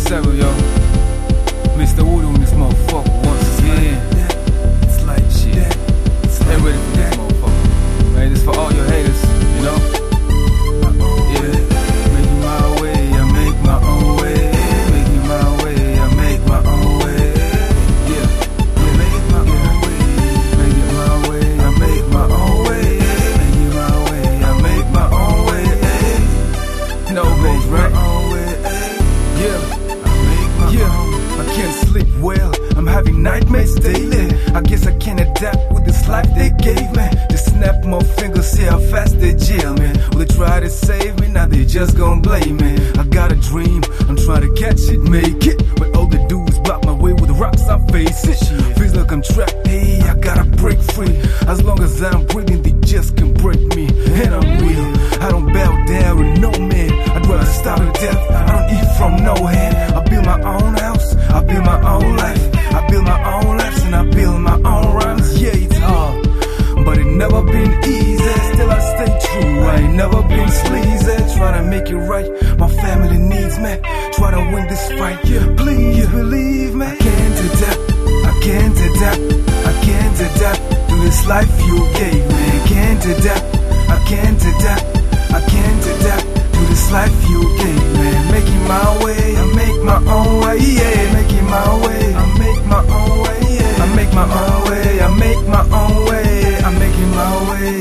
7, yo. Mr. Voodoo in this motherfucker once again. It's like Shit. Stay ready for this motherfucker. Man, this for all your haters, you know? Yeah. Make you my way, I make my own way. Make you my way, I make my own way. Yeah. Make my own way. Make it my way, I make my own way. Make it my way, I make my own way. No goes right. Yeah. I can't sleep well, I'm having nightmares daily. I guess I can't adapt with this life they gave me. Just snap my fingers, see how fast they jail me. Well, they try to save me, now they just gon' blame me. I got a dream, I'm trying to catch it, make it. But all they do is block my way with the rocks, I face it. Feels like I'm trapped, hey, I gotta break free. As long as I'm breathing, they just can break me. And I'm real, I don't bow down with no man. I'd rather starve to death, I don't eat from no hand. I build my own house, I build my own life. I build my own lives and I build my own rhymes. Yeah, it's hard, but it never been easy. Still I stay true, I ain't never been sleazy. Trying to make it right, my family needs me. Try to win this fight, yeah, please believe me. I can't adapt, I can't adapt, I can't adapt to this life you gave me. Can't adapt, I can't adapt, I can't adapt to this life you gave me. Making my way, I make my own way, yeah. Making my way, I make my own way, yeah. I make my own way, I make my own way. I'm making my way.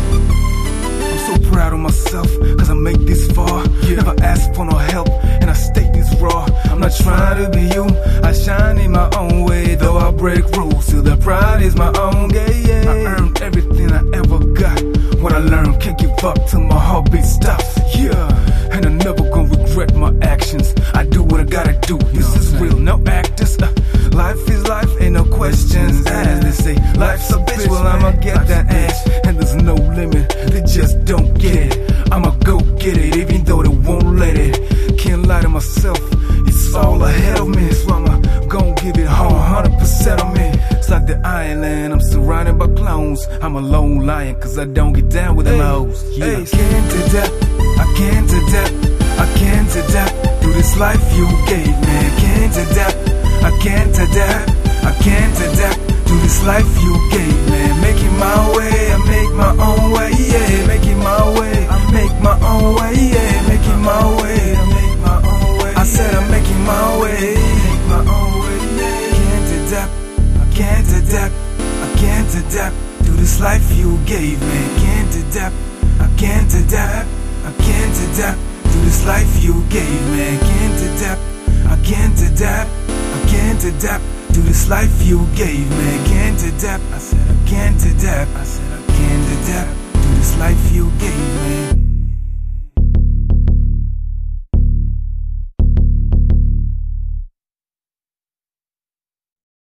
I'm so proud of myself, cause I make this far. Never ask for no help, and I stay this raw. I'm not trying to be you, I shine in my own way. Though I break rules, still the pride is my own game, yeah. I earned everything I ever got. What I learned, can't give up till my heartbeat stops, yeah. And I'm never gonna regret my actions. I do what I gotta do, this is real, no actors. Life is life, ain't no questions asked. They say life's a bitch, well I'ma get that ass. And there's no limit, they just don't get it. I'ma go get it, even though they won't let it. Can't lie to myself, it's all ahead of me. So I'ma gon' give it all 100% of me. It's like the island, I'm surrounded by clones. I'm a lone lion, cause I don't get down with them hoes. Yeah. I can't adapt, I can't adapt, I can't adapt to this life you gave me. Can't adapt, I can't adapt, I can't adapt to this life you gave me. Making my way, I make my own way, yeah. Making my way, I make my own way, yeah. Making my way, I make my own way. I said I'm making my way, make my own way, yeah. Can't adapt, I can't adapt, I can't adapt to this life you gave me. Can't adapt, I can't adapt, I can't adapt to this life you gave me. Can't adapt, I can't adapt, I can't adapt to this life you gave me. Can't adapt, I said I can't adapt, I said I can't adapt to this life you gave me.